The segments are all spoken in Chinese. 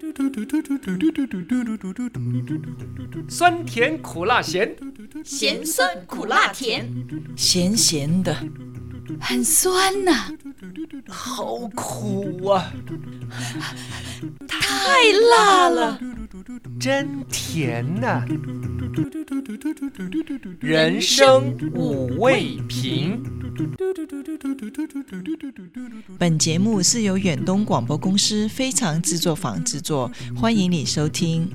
酸甜苦辣咸， 咸酸苦辣甜， 咸咸的，很酸呐， 好苦啊， 太辣了， 真甜呐，人生五味瓶。 本节目是由远东广播公司非常制作坊制作，欢迎你收听。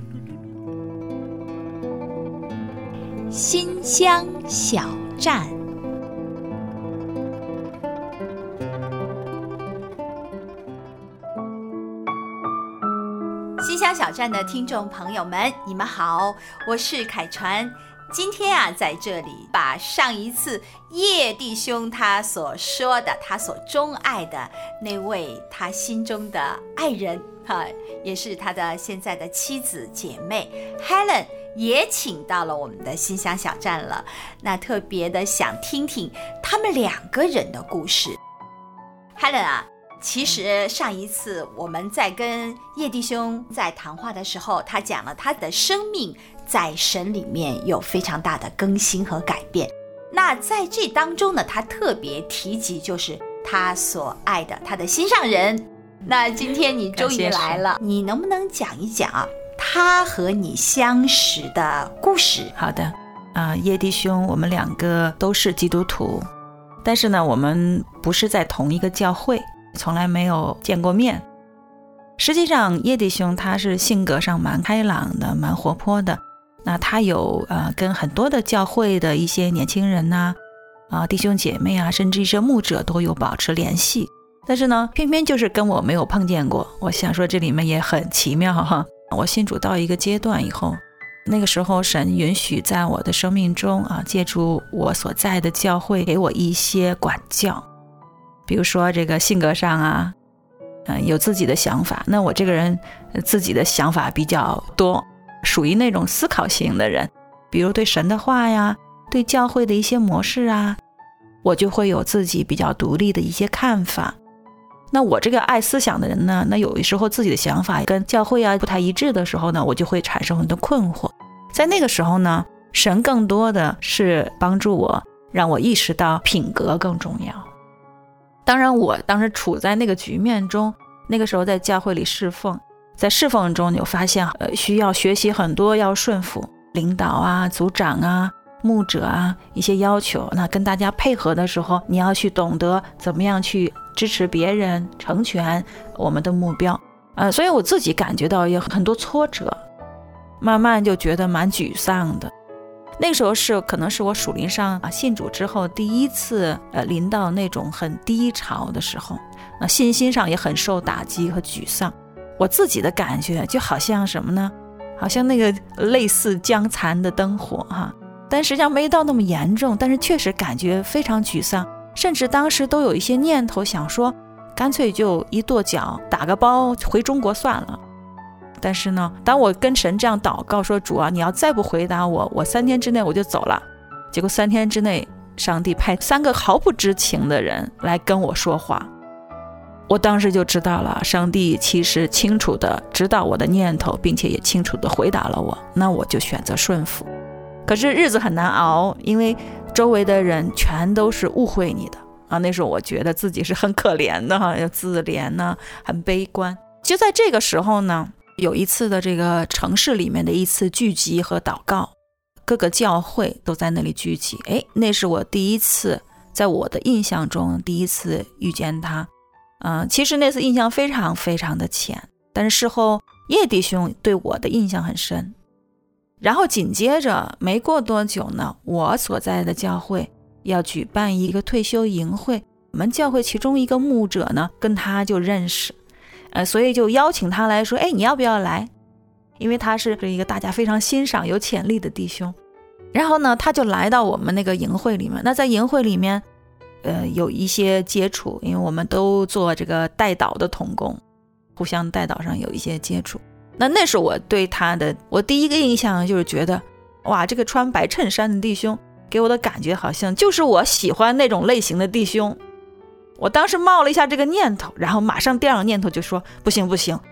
新乡小站，新乡小站的听众朋友们，你们好，我是凯传。今天啊，在这里把上一次叶弟兄他所说的，他所钟爱的那位他心中的爱人也是他的现在的妻子姐妹 Helen 也请到了我们的新乡小站了。那特别的想听听他们两个人的故事。 Helen 啊，其实上一次我们在跟叶弟兄在谈话的时候，他讲了他的生命在神里面有非常大的更新和改变。那在这当中呢，他特别提及就是他所爱的他的心上人。那今天你终于来了，你能不能讲一讲他和你相识的故事？ 好的，叶弟兄我们两个都是基督徒，但是呢我们不是在同一个教会，从来没有见过面。实际上叶弟兄他是性格上蛮开朗的，蛮活泼的。那他有跟很多的教会的一些年轻人弟兄姐妹甚至一些牧者都有保持联系，但是呢偏偏就是跟我没有碰见过。我想说这里面也很奇妙哈。我信主到一个阶段以后，那个时候神允许在我的生命中借助我所在的教会给我一些管教，比如说这个性格上有自己的想法。那我这个人自己的想法比较多，属于那种思考型的人，比如对神的话呀，对教会的一些模式我就会有自己比较独立的一些看法。那我这个爱思想的人呢，那有的时候自己的想法跟教会不太一致的时候呢，我就会产生很多困惑。在那个时候呢，神更多的是帮助我，让我意识到品格更重要。当然我当时处在那个局面中，那个时候在教会里侍奉，在侍奉中就发现需要学习很多，要顺服领导组长牧者一些要求。那跟大家配合的时候，你要去懂得怎么样去支持别人，成全我们的目标。所以我自己感觉到有很多挫折，慢慢就觉得蛮沮丧的。那个时候可能是我属灵上信主之后第一次临到那种很低潮的时候，信心上也很受打击和沮丧。我自己的感觉就好像什么呢？好像那个类似将残的灯火但实际上没到那么严重，但是确实感觉非常沮丧，甚至当时都有一些念头想说干脆就一跺脚打个包回中国算了。但是呢，当我跟神这样祷告说，主你要再不回答我3天之内我就走了。结果3天之内上帝派3个毫不知情的人来跟我说话。我当时就知道了，上帝其实清楚的知道我的念头，并且也清楚的回答了我。那我就选择顺服。可是日子很难熬，因为周围的人全都是误会你的那时候我觉得自己是很可怜的要自怜很悲观。就在这个时候呢，有一次的这个城市里面的一次聚集和祷告，各个教会都在那里聚集。那是我第一次，在我的印象中第一次遇见他。其实那次印象非常非常的浅，但是事后叶弟兄对我的印象很深。然后紧接着没过多久呢，我所在的教会要举办一个退休营会，我们教会其中一个牧者呢跟他就认识，所以就邀请他来说，你要不要来？因为他是一个大家非常欣赏有潜力的弟兄。然后呢他就来到我们那个营会里面。那在营会里面有一些接触，因为我们都做这个代祷的同工，互相代祷上有一些接触。那是我对他的我第一个印象，就是觉得哇，这个穿白衬衫的弟兄给我的感觉好像就是我喜欢那种类型的弟兄。我当时冒了一下这个念头，然后马上第二个念头就说不行，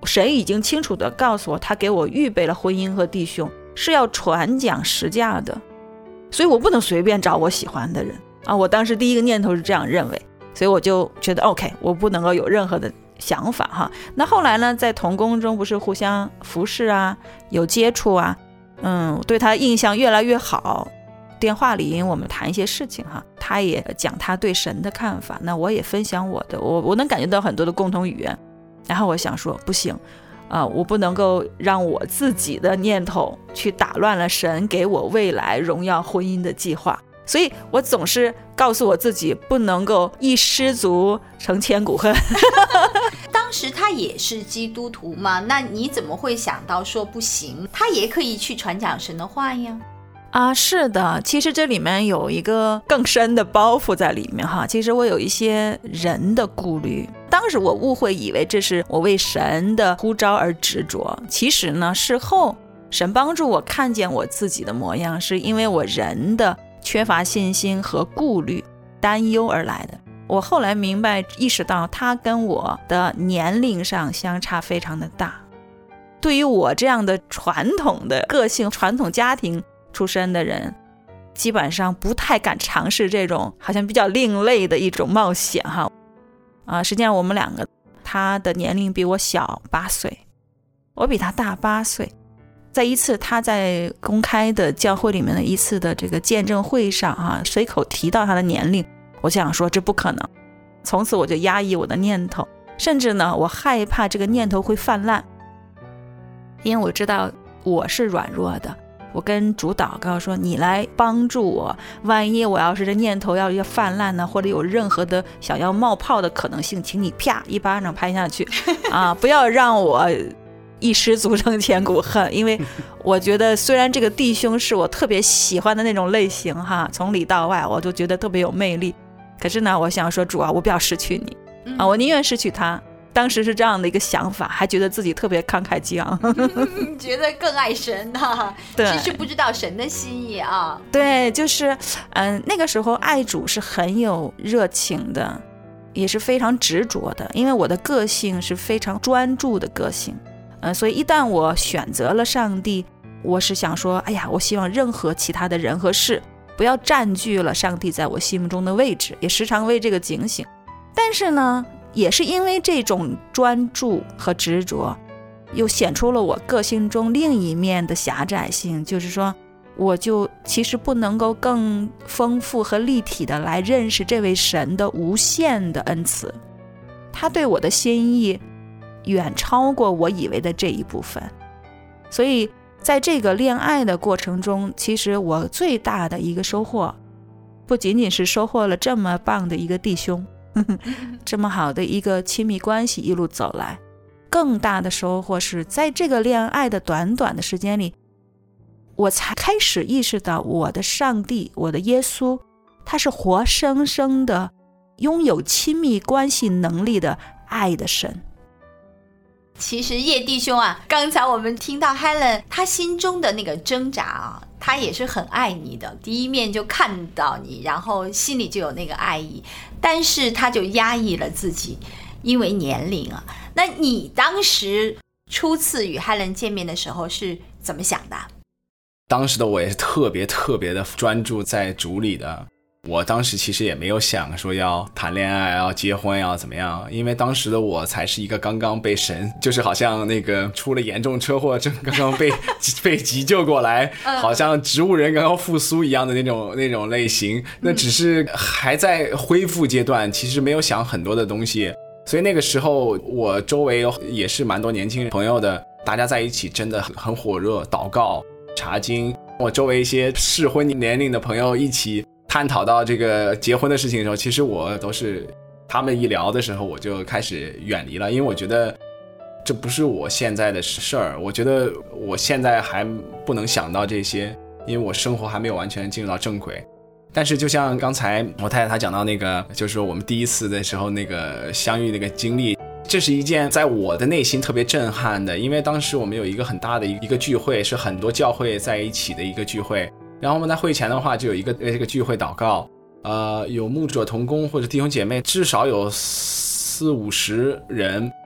神已经清楚地告诉我，他给我预备了婚姻和弟兄，是要传讲实价的，所以我不能随便找我喜欢的人啊！我当时第一个念头是这样认为，所以我就觉得 OK， 我不能够有任何的想法哈。那后来呢，在同工中不是互相服侍啊，有接触啊，对他印象越来越好。电话里我们谈一些事情哈，他也讲他对神的看法，那我也分享我的，我能感觉到很多的共同语言。然后我想说不行我不能够让我自己的念头去打乱了神给我未来荣耀婚姻的计划，所以我总是告诉我自己不能够一失足成千古恨。 当时他也是基督徒嘛，那你怎么会想到说不行，他也可以去传讲神的话呀？ 是的，其实这里面有一个更深的包袱在里面哈。其实我有一些人的顾虑，当时我误会以为这是我为神的呼召而执着，其实呢，事后神帮助我看见我自己的模样，是因为我人的缺乏信心和顾虑、担忧而来的。我后来明白意识到，他跟我的年龄上相差非常的大。对于我这样的传统的个性、传统家庭出身的人，基本上不太敢尝试这种好像比较另类的一种冒险哈。实际上我们两个，他的年龄比我小8岁，我比他大8岁。在一次他在公开的教会里面的一次的这个见证会上随口提到他的年龄，我想说这不可能。从此我就压抑我的念头，甚至呢，我害怕这个念头会泛滥，因为我知道我是软弱的。我跟主祷告说，你来帮助我，万一我要是这念头要泛滥呢，或者有任何的想要冒泡的可能性，请你啪一巴掌拍下去不要让我一失足成千古恨。因为我觉得虽然这个弟兄是我特别喜欢的那种类型哈，从里到外我就觉得特别有魅力，可是呢，我想说主啊，我不要失去你我宁愿失去他。当时是这样的一个想法，还觉得自己特别慷慨激昂觉得更爱神对， 其实不知道神的心意对，就是那个时候爱主是很有热情的，也是非常执着的，因为我的个性是非常专注的个性所以一旦我选择了上帝，我是想说，哎呀，我希望任何其他的人和事不要占据了上帝在我心目中的位置，也时常为这个警醒。但是呢，也是因为这种专注和执着，又显出了我个性中另一面的狭窄性，就是说我就其实不能够更丰富和立体的来认识这位神的无限的恩慈，他对我的心意远超过我以为的这一部分。所以在这个恋爱的过程中，其实我最大的一个收获，不仅仅是收获了这么棒的一个弟兄这么好的一个亲密关系一路走来，更大的收获是在这个恋爱的短短的时间里，我才开始意识到我的上帝，我的耶稣，他是活生生的拥有亲密关系能力的爱的神。 其实叶弟兄刚才我们听到 Helen 他心中的那个挣扎他也是很爱你的，第一面就看到你，然后心里就有那个爱意，但是他就压抑了自己，因为年龄那你当时初次与 Helen 见面的时候是怎么想的？ 当时的我也是特别的专注在主里的，我当时其实也没有想说要谈恋爱要结婚要怎么样，因为当时的我才是一个刚刚被神，就是好像那个出了严重车祸正刚刚被急救过来好像植物人刚刚复苏一样的那种类型，那只是还在恢复阶段，其实没有想很多的东西。所以那个时候我周围也是蛮多年轻朋友的，大家在一起真的很火热，祷告查经，我周围一些适婚年龄的朋友一起探讨到这个结婚的事情的时候，其实我都是他们一聊的时候我就开始远离了，因为我觉得这不是我现在的事儿，我觉得我现在还不能想到这些，因为我生活还没有完全进入到正轨。但是就像刚才我太太她讲到那个，就是我们第一次的时候那个相遇那个经历，这是一件在我的内心特别震撼的，因为当时我们有一个很大的一个聚会，是很多教会在一起的一个聚会，然后我们在会前的话就有一个这个聚会祷告，有牧者同工或者弟兄姐妹至少有40-50人，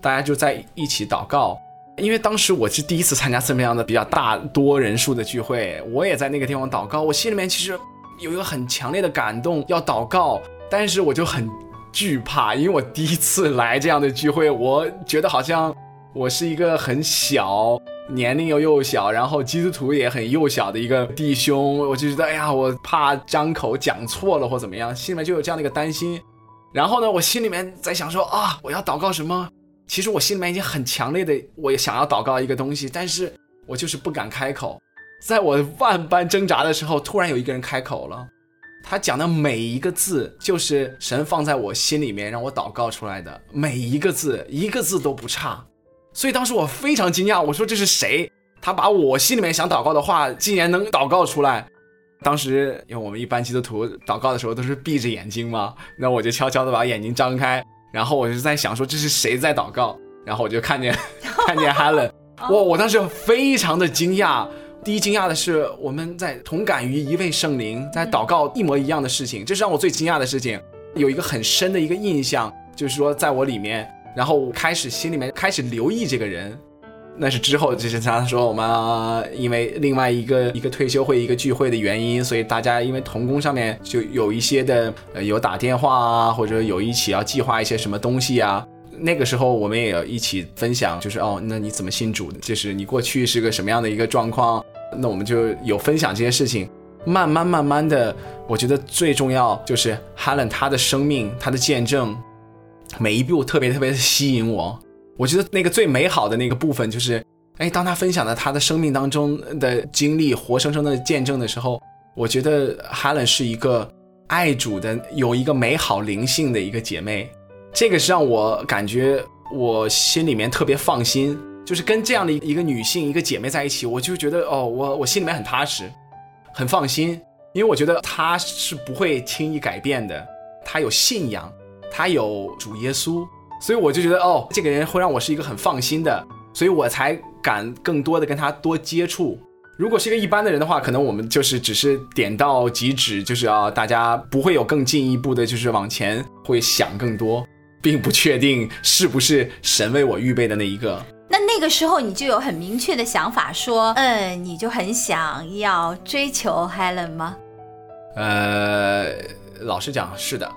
大家就在一起祷告。因为当时我是第一次参加这么样的比较大多人数的聚会，我也在那个地方祷告，我心里面其实有一个很强烈的感动要祷告，但是我就很惧怕，因为我第一次来这样的聚会，我觉得好像我是一个很小，年龄又幼小，然后基督徒也很幼小的一个弟兄，我就觉得哎呀，我怕张口讲错了或怎么样，心里面就有这样的一个担心。然后呢，我心里面在想说啊，我要祷告什么？其实我心里面已经很强烈的，我也想要祷告一个东西，但是我就是不敢开口。在我万般挣扎的时候，突然有一个人开口了，他讲的每一个字就是神放在我心里面让我祷告出来的，每一个字一个字都不差。所以当时我非常惊讶，我说这是谁？他把我心里面想祷告的话竟然能祷告出来。当时因为我们一般基督徒祷告的时候都是闭着眼睛嘛，那我就悄悄的把眼睛张开，然后我就在想说这是谁在祷告，然后我就看见Helen， 我当时非常的惊讶。第一惊讶的是我们在同感于一位圣灵，在祷告一模一样的事情，这是让我最惊讶的事情。有一个很深的一个印象，就是说在我里面，然后我心里面开始留意这个人。那是之后就是他说我们因为另外一个退休会一个聚会的原因，所以大家因为同工上面就有一些的有打电话啊，或者有一起要计划一些什么东西啊。那个时候我们也有一起分享，就是那你怎么信主的，就是你过去是个什么样的一个状况，那我们就有分享这些事情。慢慢的，我觉得最重要就是 Helen 她的生命，她的见证，每一步特别的吸引我。我觉得那个最美好的那个部分就是，当他分享了他的生命当中的经历，活生生的见证的时候，我觉得 Helen 是一个爱主的，有一个美好灵性的一个姐妹。这个是让我感觉我心里面特别放心，就是跟这样的一个女性一个姐妹在一起，我就觉得我心里面很踏实很放心，因为我觉得她是不会轻易改变的，她有信仰，她有主耶稣，所以我就觉得这个人会让我是一个很放心的，所以我才敢更多的跟她多接触。如果是一个一般的人的话，可能我们就是只是点到即止，就是大家不会有更进一步的，就是往前会想更多，并不确定是不是神为我预备的那一个。 那个时候你就有很明确的想法说你就很想要追求 Helen 吗？ 老实讲是的。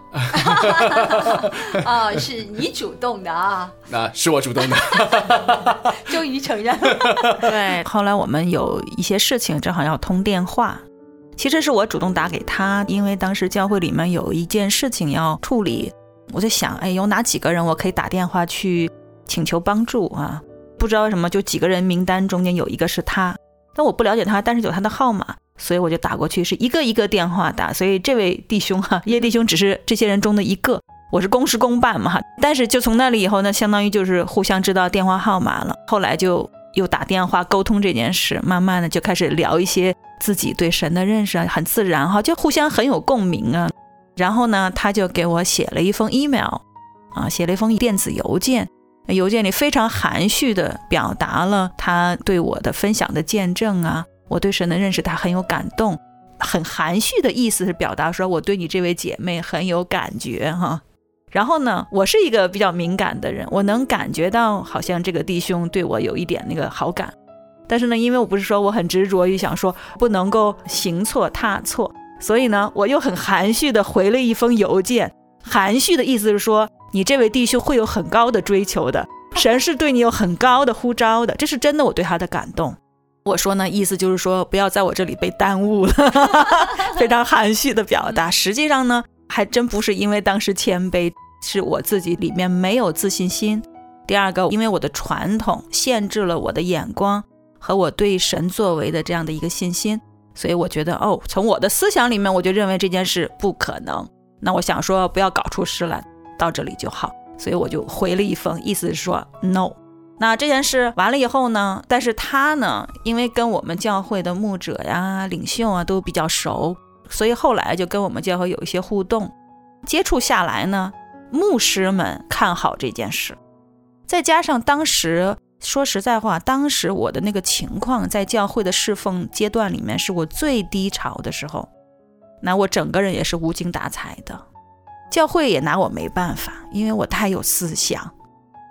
是你主动的啊？ 是我主动的。 终于承认了。 对，后来我们有一些事情正好要通电话，其实是我主动打给他，因为当时教会里面有一件事情要处理，我就想有哪几个人我可以打电话去请求帮助啊？不知道为什么就几个人名单中间有一个是他，但我不了解他，但是有他的号码，所以我就打过去，是一个一个电话打，所以这位弟兄叶弟兄只是这些人中的一个，我是公事公办嘛。但是就从那里以后呢，相当于就是互相知道电话号码了，后来就又打电话沟通这件事，慢慢的就开始聊一些自己对神的认识，很自然就互相很有共鸣啊。然后呢，他就给我写了一封 email 写了一封电子邮件，邮件里非常含蓄的表达了他对我的分享的见证啊，我对神的认识他很有感动，很含蓄的意思是表达说我对你这位姐妹很有感觉然后呢，我是一个比较敏感的人，我能感觉到好像这个弟兄对我有一点那个好感，但是呢，因为我不是说我很执着于想说不能够行错踏错，所以呢，我又很含蓄的回了一封邮件，含蓄的意思是说你这位弟兄会有很高的追求的，神是对你有很高的呼召的，这是真的我对他的感动。我说呢，意思就是说不要在我这里被耽误了非常含蓄的表达。实际上呢，还真不是因为当时谦卑，是我自己里面没有自信心。第二个，因为我的传统限制了我的眼光和我对神作为的这样的一个信心，所以我觉得从我的思想里面我就认为这件事不可能，那我想说不要搞出事来，到这里就好，所以我就回了一封，意思是说 no。 那这件事完了以后呢，但是他呢，因为跟我们教会的牧者呀领袖啊都比较熟，所以后来就跟我们教会有一些互动，接触下来呢，牧师们看好这件事，再加上当时说实在话，当时我的那个情况在教会的侍奉阶段里面是我最低潮的时候，那我整个人也是无精打采的，教会也拿我没办法，因为我太有思想，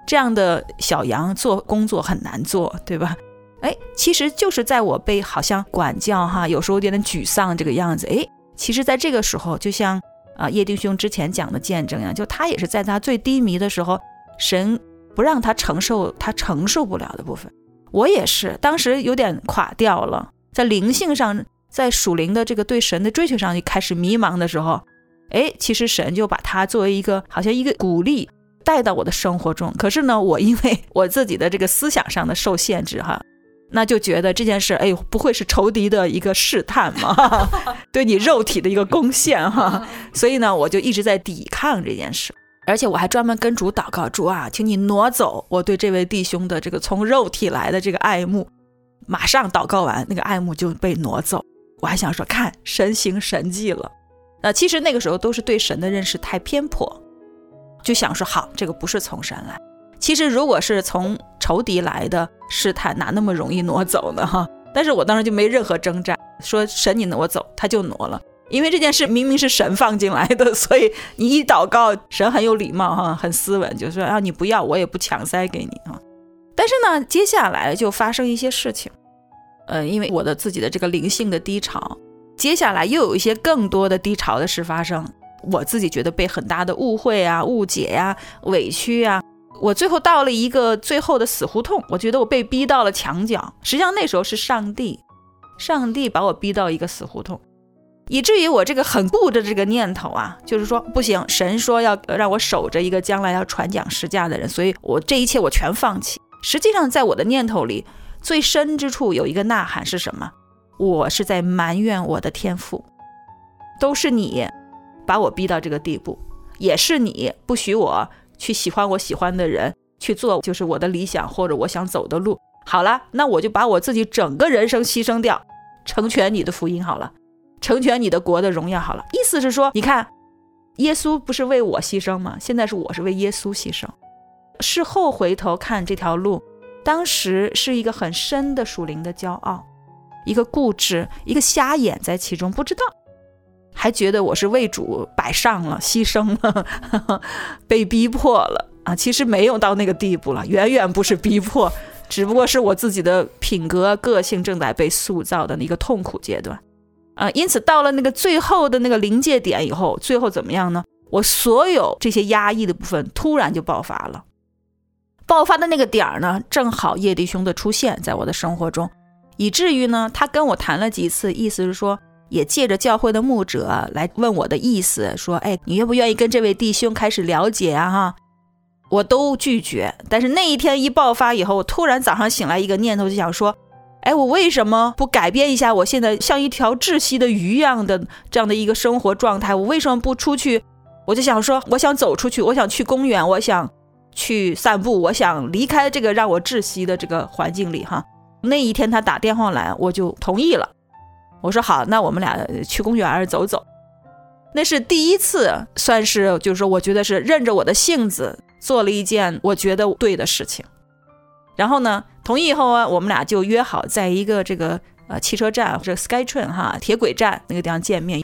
这样的小羊做工作很难做，对吧？其实就是在我被好像管教哈，有时候有点沮丧这个样子，其实在这个时候，就像叶弟兄之前讲的见证一样，就他也是在他最低迷的时候，神不让他承受他承受不了的部分。我也是当时有点垮掉了，在灵性上，在属灵的这个对神的追求上就开始迷茫的时候，其实神就把他作为一个好像一个鼓励带到我的生活中。可是呢，我因为我自己的这个思想上的受限制哈，那就觉得这件事不会是仇敌的一个试探吗？对你肉体的一个攻陷哈，所以呢我就一直在抵抗这件事。而且我还专门跟主祷告，主啊，请你挪走我对这位弟兄的这个从肉体来的这个爱慕。马上祷告完，那个爱慕就被挪走。我还想说看神行神迹了。其实那个时候都是对神的认识太偏颇，就想说好，这个不是从神来。其实如果是从仇敌来的试探，哪那么容易挪走呢哈？但是我当时就没任何挣扎，说神你挪走，他就挪了。因为这件事明明是神放进来的，所以你一祷告，神很有礼貌哈，很斯文，就说你不要，我也不强塞给你哈。但是呢，接下来就发生一些事情，因为我的自己的这个灵性的低潮，接下来又有一些更多的低潮的事发生，我自己觉得被很大的误会啊、误解啊、委屈啊，我最后到了一个最后的死胡同，我觉得我被逼到了墙角。实际上那时候是上帝把我逼到一个死胡同，以至于我这个很固着这个念头啊，就是说不行，神说要让我守着一个将来要传讲十架的人，所以我这一切我全放弃。实际上在我的念头里最深之处有一个呐喊是什么？我是在埋怨我的天父，都是你把我逼到这个地步，也是你不许我去喜欢我喜欢的人，去做就是我的理想或者我想走的路。好了，那我就把我自己整个人生牺牲掉，成全你的福音好了，成全你的国的荣耀好了。意思是说，你看耶稣不是为我牺牲吗？现在是我是为耶稣牺牲。事后回头看这条路，当时是一个很深的属灵的骄傲，一个固执，一个瞎眼在其中，不知道，还觉得我是为主摆上了，牺牲了，被逼迫了啊！其实没有到那个地步了，远远不是逼迫，只不过是我自己的品格个性正在被塑造的一个痛苦阶段因此到了那个最后的那个临界点以后，最后怎么样呢？我所有这些压抑的部分突然就爆发了。爆发的那个点呢，正好叶弟兄的出现在我的生活中，以至于呢，他跟我谈了几次，意思是说也借着教会的牧者来问我的意思，说你愿不愿意跟这位弟兄开始了解啊哈？我都拒绝。但是那一天一爆发以后，我突然早上醒来一个念头，就想说我为什么不改变一下我现在像一条窒息的鱼一样的这样的一个生活状态？我为什么不出去？我就想说，我想走出去，我想去公园，我想去散步，我想离开这个让我窒息的这个环境里哈。那一天他打电话来，我就同意了。我说好，那我们俩去公园走走。那是第一次，算是就是说我觉得是任着我的性子做了一件我觉得对的事情。然后呢，同意以后我们俩就约好在一个这个汽车站，这个 Skytrain 哈，铁轨站那个地方见面。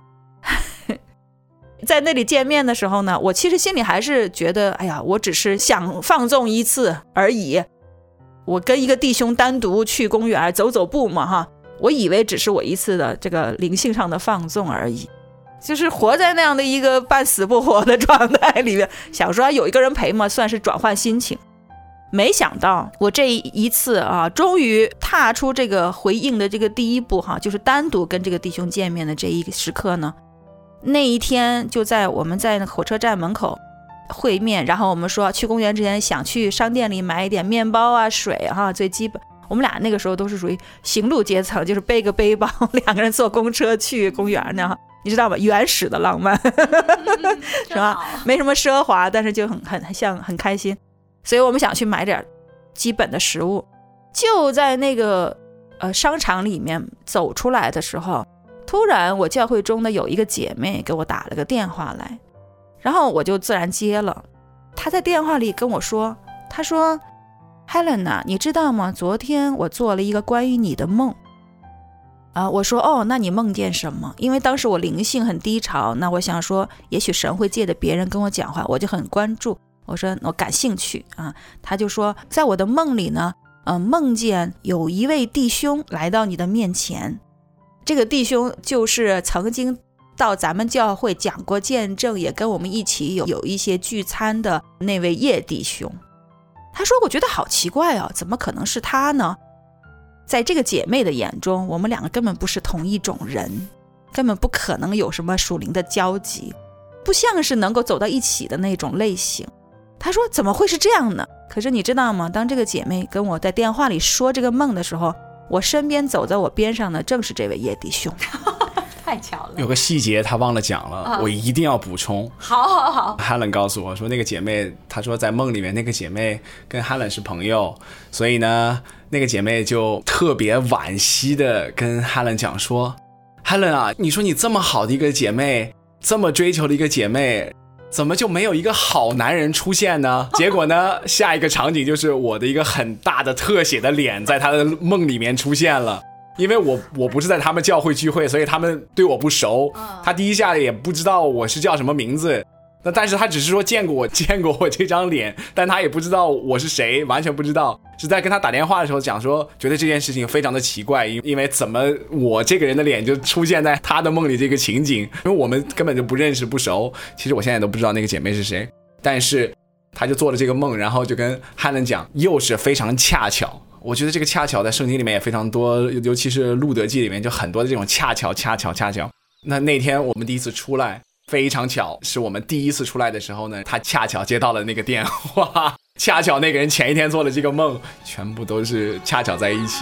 在那里见面的时候呢，我其实心里还是觉得我只是想放纵一次而已。我跟一个弟兄单独去公园走走步嘛哈，我以为只是我一次的这个灵性上的放纵而已，就是活在那样的一个半死不活的状态里面，想说有一个人陪嘛，算是转换心情。没想到我这一次终于踏出这个回应的这个第一步哈，就是单独跟这个弟兄见面的这一个时刻呢。那一天就在我们在那火车站门口会面，然后我们说去公园之前想去商店里买一点面包啊、水哈，最基本。我们俩那个时候都是属于行路阶层，就是背个背包，两个人坐公车去公园呢，你知道吧？原始的浪漫，是吧？没什么奢华，但是就很开心。所以我们想去买点基本的食物。就在那个商场里面走出来的时候，突然我教会中的有一个姐妹给我打了个电话来，然后我就自然接了。她在电话里跟我说，她说 Helen 你知道吗？昨天我做了一个关于你的梦我说那你梦见什么？因为当时我灵性很低潮，那我想说也许神会借着别人跟我讲话，我就很关注。 我说我感兴趣啊。他就说在我的梦里呢，梦见有一位弟兄来到你的面前，这个弟兄就是曾经到咱们教会讲过见证，也跟我们一起有一些聚餐的那位叶弟兄。他说我觉得好奇怪哦，怎么可能是他呢？在这个姐妹的眼中，我们两个根本不是同一种人，根本不可能有什么属灵的交集，不像是能够走到一起的那种类型。他说怎么会是这样呢？可是你知道吗，当这个姐妹跟我在电话里说这个梦的时候，我身边走在我边上的正是这位叶弟兄。 太巧了， 有个细节他忘了讲了，我一定要补充。 好 Helen 告诉我说，那个姐妹，她说在梦里面那个姐妹跟 Helen 是朋友，所以呢那个姐妹就特别惋惜的跟 Helen 讲说， Helen 啊，你说你这么好的一个姐妹，这么追求的一个姐妹，怎么就没有一个好男人出现呢？结果呢下一个场景就是我的一个很大的特写的脸在她的梦里面出现了。因为我不是在他们教会聚会，所以他们对我不熟，他第一下也不知道我是叫什么名字，但是他只是说见过我这张脸，但他也不知道我是谁，完全不知道。是在跟他打电话的时候讲说，觉得这件事情非常的奇怪，因为怎么我这个人的脸就出现在他的梦里这个情景，因为我们根本就不认识不熟。其实我现在都不知道那个姐妹是谁，但是他就做了这个梦，然后就跟汉伦讲，又是非常恰巧。我觉得这个恰巧在圣经里面也非常多，尤其是路德记里面就很多的这种恰巧。那天我们第一次出来，非常巧，是我们第一次出来的时候呢，他恰巧接到了那个电话，恰巧那个人前一天做了这个梦，全部都是恰巧在一起。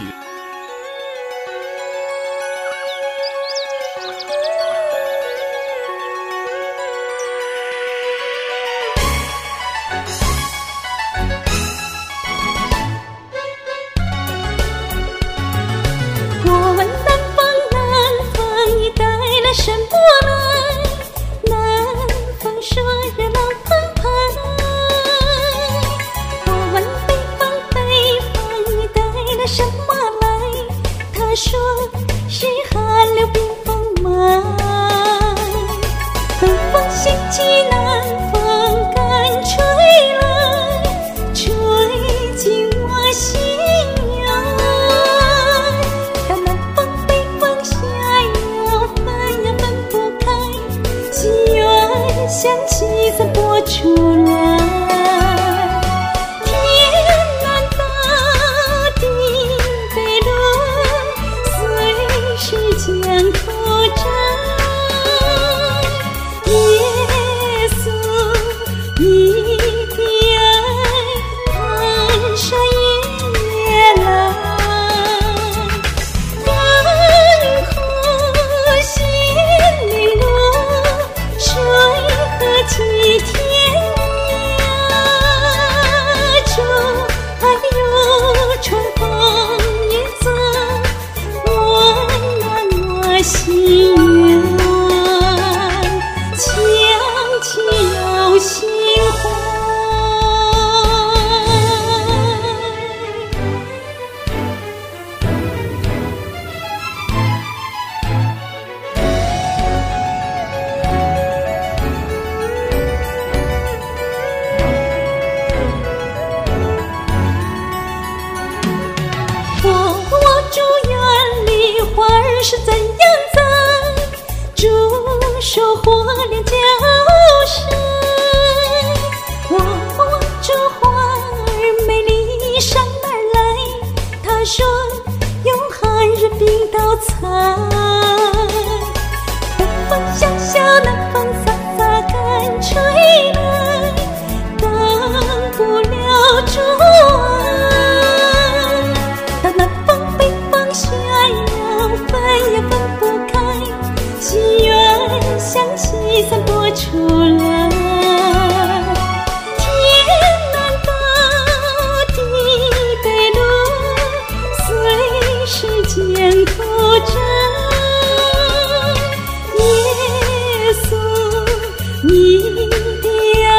你的爱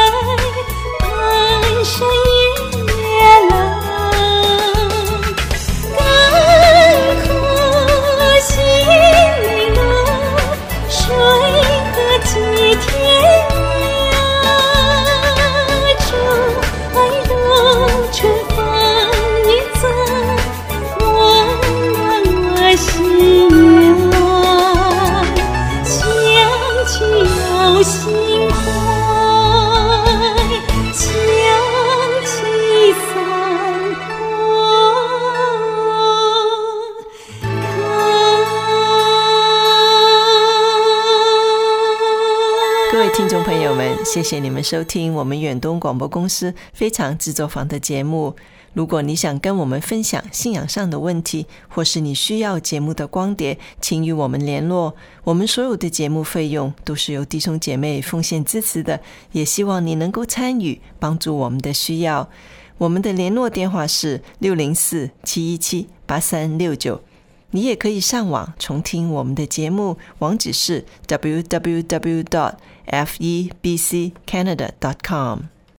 听众朋友们，谢谢你们收听我们远东广播公司非常制作坊的节目。如果你想跟我们分享信仰上的问题，或是你需要节目的光碟，请与我们联络。我们所有的节目费用都是由弟兄姐妹奉献支持的，也希望你能够参与，帮助我们的需要。我们的联络电话是604-717-8369。你也可以上网重听我们的节目，网址是 www.febccanada.com。